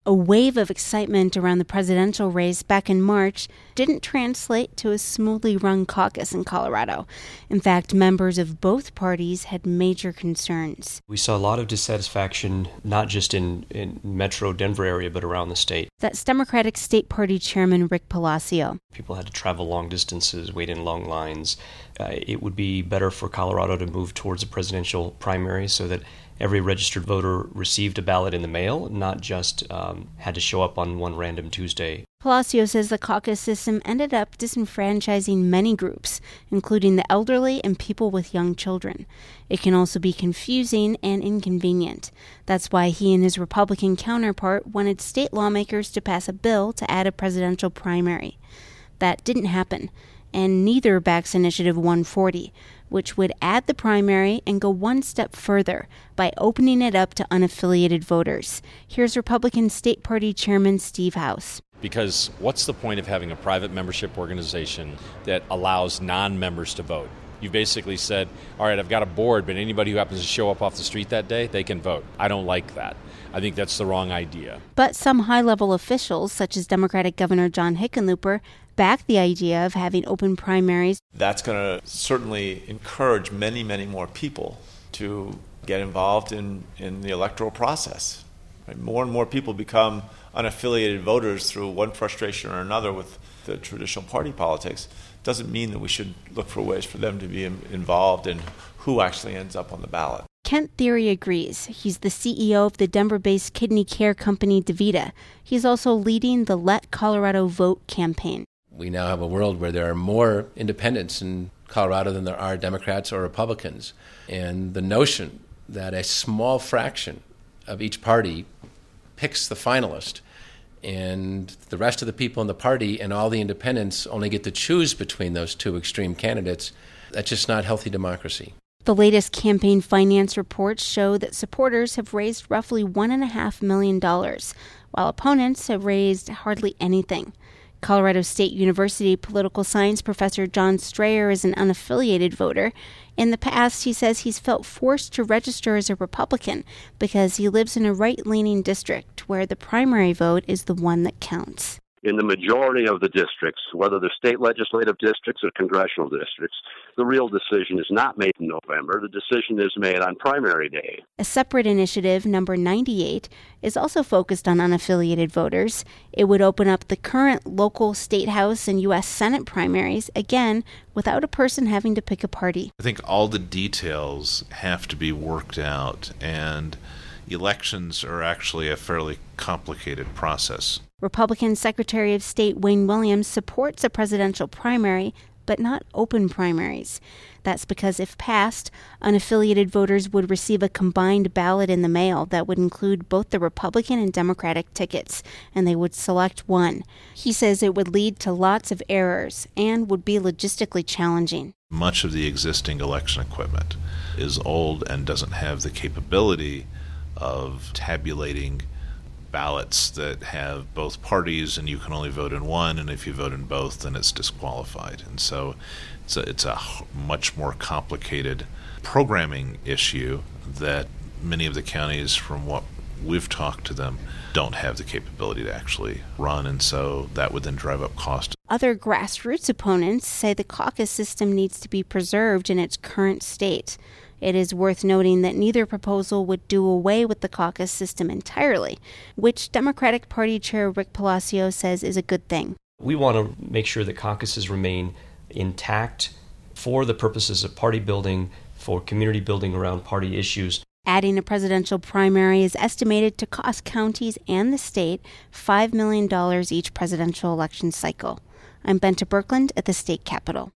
A wave of excitement around the presidential race back in March didn't translate to a smoothly run caucus in Colorado. In fact, members of both parties had major concerns. We saw a lot of dissatisfaction, not just in metro Denver area, but around the state. That's Democratic State Party Chairman Rick Palacio. People had to travel long distances, wait in long lines. It would be better for Colorado to move towards a presidential primary so that every registered voter received a ballot in the mail, not just had to show up on one random Tuesday. Palacio says the caucus system ended up disenfranchising many groups, including the elderly and people with young children. It can also be confusing and inconvenient. That's why he and his Republican counterpart wanted state lawmakers to pass a bill to add a presidential primary. That didn't happen, and neither backs Initiative 140, which would add the primary and go one step further by opening it up to unaffiliated voters. Here's Republican State Party Chairman Steve House. Because what's the point of having a private membership organization that allows non-members to vote? You basically said, all right, I've got a board, but anybody who happens to show up off the street that day, they can vote. I don't like that. I think that's the wrong idea. But some high-level officials, such as Democratic Governor John Hickenlooper, back the idea of having open primaries. That's going to certainly encourage many, many more people to get involved in the electoral process. Right? More and more people become unaffiliated voters through one frustration or another with the traditional party politics. Doesn't mean that we should look for ways for them to be involved in who actually ends up on the ballot. Kent Thiry agrees. He's the CEO of the Denver-based kidney care company DaVita. He's also leading the Let Colorado Vote campaign. We now have a world where there are more independents in Colorado than there are Democrats or Republicans. And the notion that a small fraction of each party picks the finalist and the rest of the people in the party and all the independents only get to choose between those two extreme candidates, that's just not healthy democracy. The latest campaign finance reports show that supporters have raised roughly $1.5 million, while opponents have raised hardly anything. Colorado State University political science professor John Strayer is an unaffiliated voter. In the past, he says he's felt forced to register as a Republican because he lives in a right-leaning district where the primary vote is the one that counts. In the majority of the districts, whether they're state legislative districts or congressional districts, the real decision is not made in November. The decision is made on primary day. A separate initiative, number 98, is also focused on unaffiliated voters. It would open up the current local state house and U.S. Senate primaries, again, without a person having to pick a party. I think all the details have to be worked out, and elections are actually a fairly complicated process. Republican Secretary of State Wayne Williams supports a presidential primary, but not open primaries. That's because if passed, unaffiliated voters would receive a combined ballot in the mail that would include both the Republican and Democratic tickets, and they would select one. He says it would lead to lots of errors and would be logistically challenging. Much of the existing election equipment is old and doesn't have the capability of tabulating ballots that have both parties, and you can only vote in one, and if you vote in both, then it's disqualified. And so it's a much more complicated programming issue that many of the counties, from what we've talked to them, don't have the capability to actually run, and so that would then drive up cost. Other grassroots opponents say the caucus system needs to be preserved in its current state. It is worth noting that neither proposal would do away with the caucus system entirely, which Democratic Party Chair Rick Palacio says is a good thing. We want to make sure that caucuses remain intact for the purposes of party building, for community building around party issues. Adding a presidential primary is estimated to cost counties and the state $5 million each presidential election cycle. I'm Benta Birkeland at the state capitol.